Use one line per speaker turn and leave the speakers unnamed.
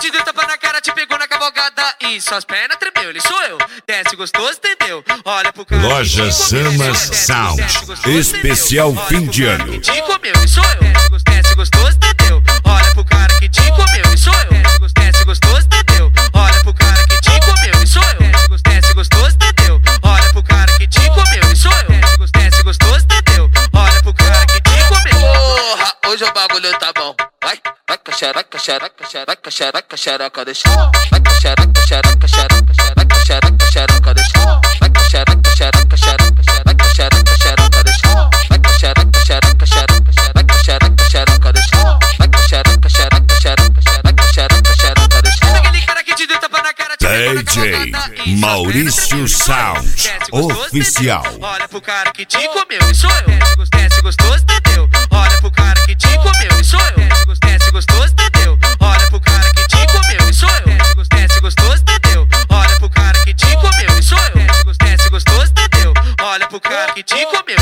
te deu tapa na cara, te pegou na cavalgada e suas pernas tremeu, ele sou eu. Desce gostoso, entendeu? Olha pro cara.
Loja Samas Sound, especial fim de ano.
Te comeu, ele sou eu. Desce gostoso, entendeu? Olha pro cara que te comeu, ele sou eu. Desce gostoso, entendeu? Olha pro cara que te comeu, ele sou eu. Desce gostoso, entendeu? Olha pro cara que te comeu, ele sou eu. Desce gostoso, entendeu? Olha pro cara que te comeu.
Porra, hoje o bagulho tá bom. Vai xereca, xereca, xereca, xereca, xereca, deixa. Vai xereca, xereca, xereca, xereca, xereca, xereca, deixa. Vai xereca, xereca, xereca, xereca, xereca, xereca, deixa. Vai xereca, xereca, xereca, xereca, xereca, xereca, deixa. Vai xereca, xereca, xereca, xereca, xereca, xereca, deixa.
Aquele cara que te deu tapa na cara, te pegou na cavalgada e
Maurício Sound, oficial.
Olha pro cara que te comeu, ele sou eu. Desce gostoso, entendeu? Olha pro cara que te comeu, ele sou eu. Desce gostoso, entendeu? Olha pro cara que te comeu, ele sou eu. Desce gostoso, entendeu? Olha pro cara que te comeu, ele sou eu. Desce gostoso, entendeu? Olha pro cara que te comeu.